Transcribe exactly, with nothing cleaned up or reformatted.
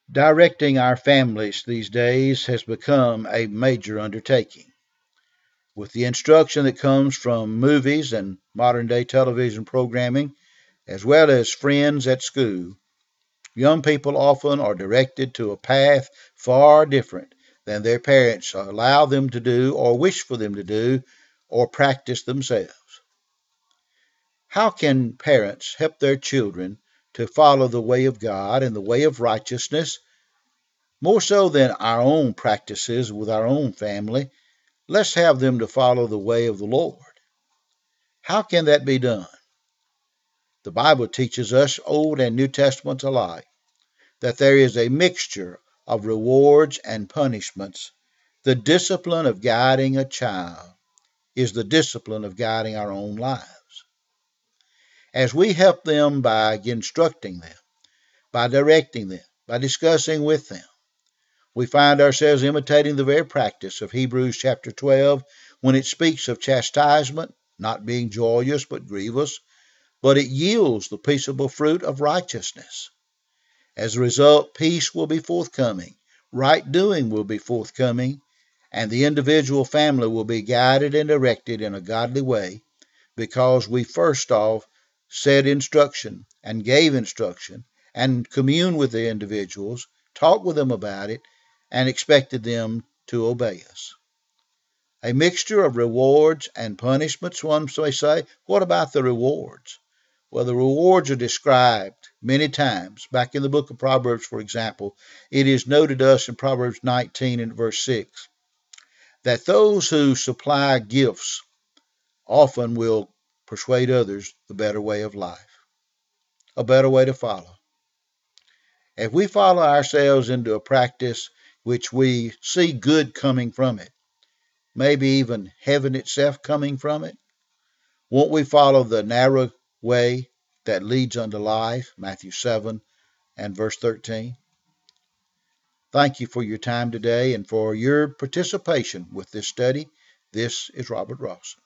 Directing our families these days has become a major undertaking. With the instruction that comes from movies and modern day television programming, as well as friends at school, young people often are directed to a path far different than their parents allow them to do or wish for them to do or practice themselves. How can parents help their children to follow the way of God and the way of righteousness more so than our own practices with our own family? Let's have them to follow the way of the Lord. How can that be done? The Bible teaches us, Old and New Testaments alike, that there is a mixture of rewards and punishments. The discipline of guiding a child is the discipline of guiding our own lives. As we help them by instructing them, by directing them, by discussing with them, we find ourselves imitating the very practice of Hebrews chapter twelve when it speaks of chastisement not being joyous but grievous, but it yields the peaceable fruit of righteousness. As a result, peace will be forthcoming, right doing will be forthcoming, and the individual family will be guided and directed in a godly way because we first off said instruction and gave instruction and communed with the individuals, talked with them about it, and expected them to obey us. A mixture of rewards and punishments, one may say. What about the rewards? Well, the rewards are described many times. Back in the book of Proverbs, for example, it is noted to us in Proverbs nineteen and verse six that those who supply gifts often will persuade others the better way of life, a better way to follow. If we follow ourselves into a practice which we see good coming from it, maybe even heaven itself coming from it, won't we follow the narrow way that leads unto life, Matthew seven and verse thirteen? Thank you for your time today and for your participation with this study. This is Robert Rawson.